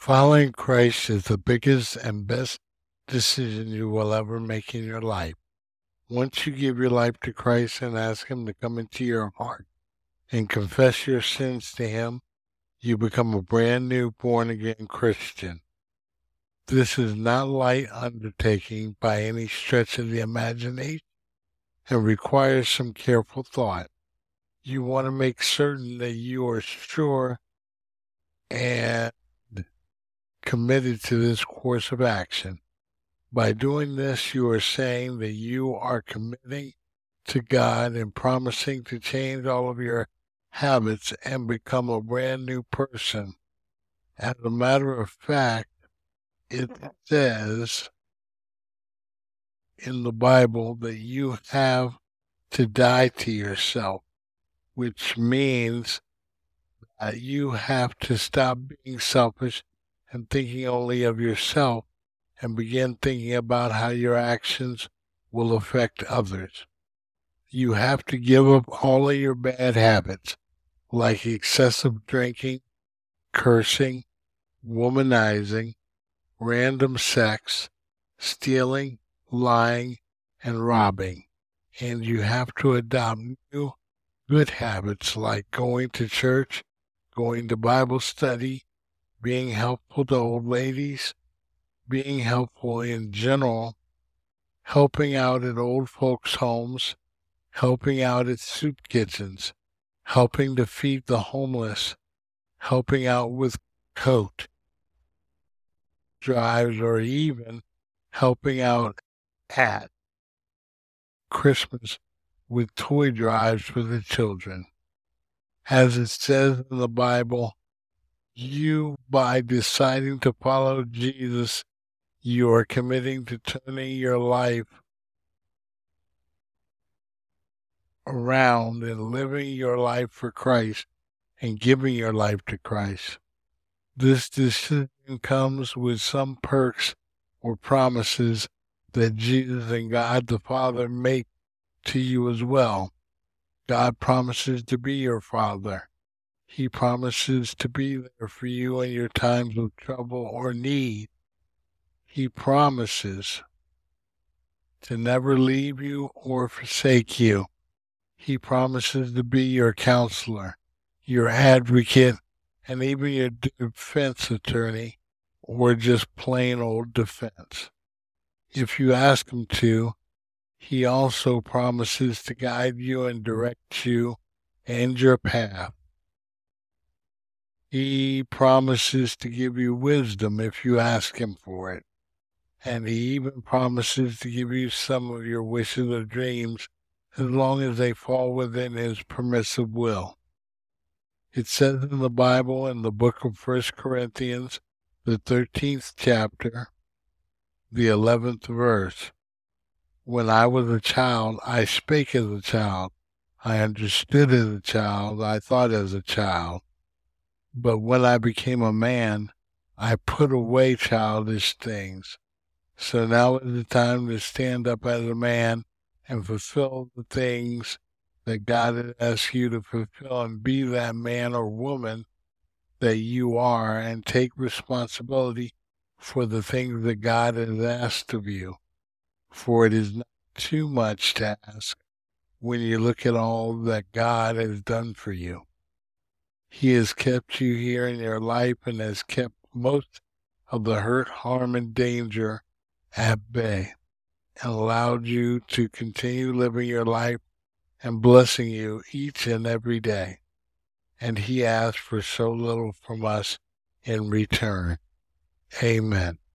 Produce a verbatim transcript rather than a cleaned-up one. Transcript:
Following Christ is the biggest and best decision you will ever make in your life. Once you give your life to Christ and ask Him to come into your heart and confess your sins to Him, you become a brand new born-again Christian. This is not a light undertaking by any stretch of the imagination and requires some careful thought. You want to make certain that you are sure and committed to this course of action. By doing this, you are saying that you are committing to God and promising to change all of your habits and become a brand new person. As a matter of fact, it says in the Bible that you have to die to yourself, which means that you have to stop being selfish and thinking only of yourself and begin thinking about how your actions will affect others. You have to give up all of your bad habits, like excessive drinking, cursing, womanizing, random sex, stealing, lying, and robbing. And you have to adopt new good habits like going to church, going to Bible study, being helpful to old ladies, being helpful in general, helping out at old folks' homes, helping out at soup kitchens, helping to feed the homeless, helping out with coat drives, or even helping out at Christmas with toy drives for the children. As it says in the Bible, you, by deciding to follow Jesus, you are committing to turning your life around and living your life for Christ and giving your life to Christ. This decision comes with some perks or promises that Jesus and God the Father make to you as well. God promises to be your Father. He promises to be there for you in your times of trouble or need. He promises to never leave you or forsake you. He promises to be your counselor, your advocate, and even your defense attorney, or just plain old defense. If you ask Him to, He also promises to guide you and direct you and your path. He promises to give you wisdom if you ask Him for it. And He even promises to give you some of your wishes or dreams as long as they fall within His permissive will. It says in the Bible, in the book of First Corinthians, the thirteenth chapter, the eleventh verse, "When I was a child, I spake as a child. I understood as a child. I thought as a child. But when I became a man, I put away childish things. So now is the time to stand up as a man and fulfill the things that God has asked you to fulfill, and be that man or woman that you are, and take responsibility for the things that God has asked of you. For it is not too much to ask when you look at all that God has done for you. He has kept you here in your life and has kept most of the hurt, harm, and danger at bay, and allowed you to continue living your life and blessing you each and every day. And He asks for so little from us in return. Amen.